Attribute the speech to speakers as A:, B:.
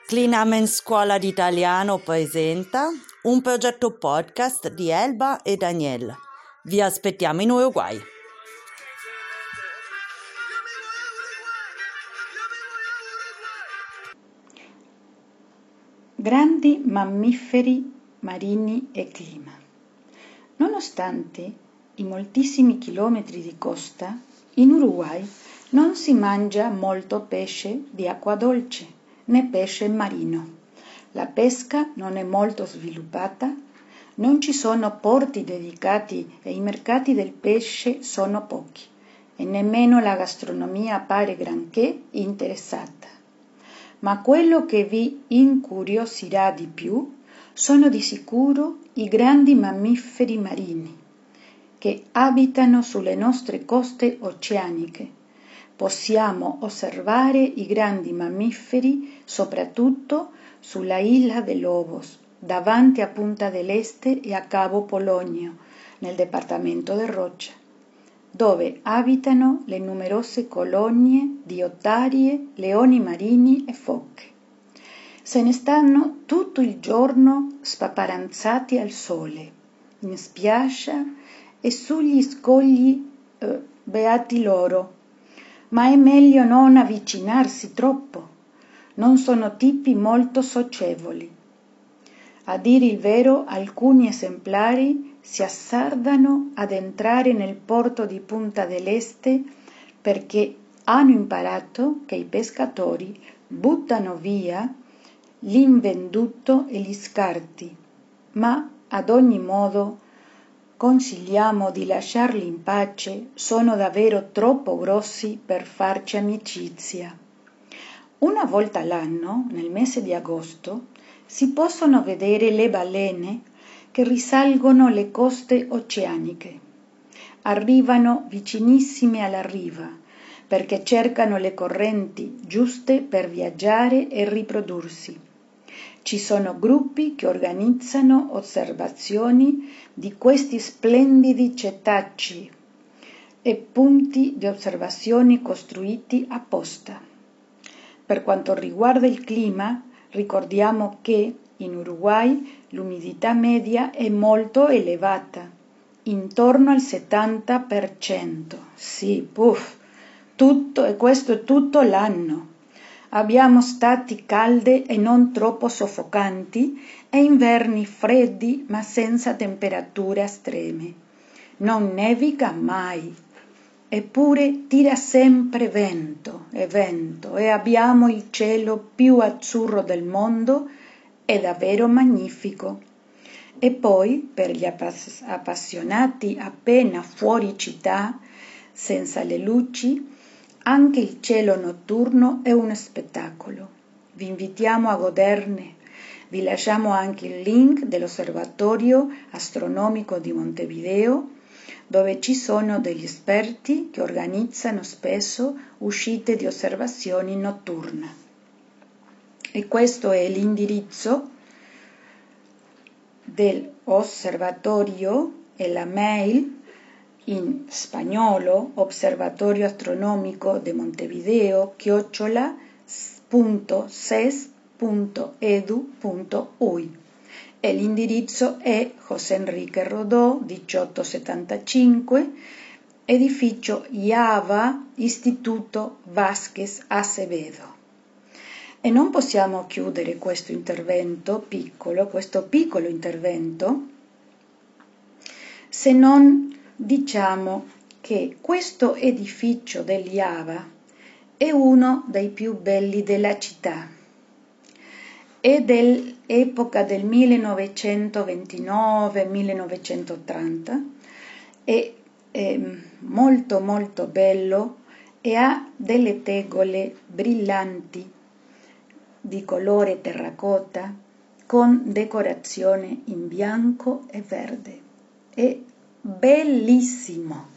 A: Clinamen Scuola d'Italiano presenta un progetto podcast di Elba e Daniel. Vi aspettiamo in Uruguay.
B: Grandi mammiferi marini e clima. Nonostante i moltissimi chilometri di costa, in Uruguay non si mangia molto pesce di acqua dolce né pesce marino. La pesca non è molto sviluppata, non ci sono porti dedicati e i mercati del pesce sono pochi e nemmeno la gastronomia pare granché interessata. Ma quello che vi incuriosirà di più sono di sicuro i grandi mammiferi marini che abitano sulle nostre coste oceaniche. Possiamo osservare i grandi mammiferi soprattutto sulla Isla de Lobos, davanti a Punta del Este e a Cabo Polonio, nel dipartimento del Rocha, dove abitano le numerose colonie di otarie, leoni marini e foche. Se ne stanno tutto il giorno spaparanzati al sole, in spiaggia e sugli scogli, beati loro, ma è meglio non avvicinarsi troppo, non sono tipi molto socievoli. A dire il vero, alcuni esemplari si azzardano ad entrare nel porto di Punta del Este perché hanno imparato che i pescatori buttano via l'invenduto e gli scarti, ma ad ogni modo consigliamo di lasciarli in pace, sono davvero troppo grossi per farci amicizia. Una volta all'anno, nel mese di agosto, si possono vedere le balene che risalgono le coste oceaniche. Arrivano vicinissime alla riva perché cercano le correnti giuste per viaggiare e riprodursi. Ci sono gruppi che organizzano osservazioni di questi splendidi cetacei e punti di osservazione costruiti apposta. Per quanto riguarda il clima, ricordiamo che in Uruguay l'umidità media è molto elevata, intorno al 70%. Sì, tutto e questo è tutto l'anno. Abbiamo stati calde e non troppo soffocanti e inverni freddi ma senza temperature estreme. Non nevica mai. Eppure tira sempre vento e abbiamo il cielo più azzurro del mondo, è davvero magnifico. E poi, per gli appassionati appena fuori città, senza le luci, anche il cielo notturno è uno spettacolo. Vi invitiamo a goderne. Vi lasciamo anche il link dell'Osservatorio Astronomico di Montevideo, dove ci sono degli esperti che organizzano spesso uscite di osservazioni notturne. E questo è l'indirizzo dell'osservatorio e la mail in spagnolo Observatorio Astronomico de Montevideo @ses.edu.uy e l'indirizzo è José Enrique Rodó 1875, edificio IAVA, Istituto Vázquez Acevedo. E non possiamo chiudere questo piccolo intervento, se non diciamo che questo edificio dell'IAVA è uno dei più belli della città. È dell'epoca del 1929-1930, è molto molto bello e ha delle tegole brillanti di colore terracotta con decorazione in bianco e verde. È bellissimo.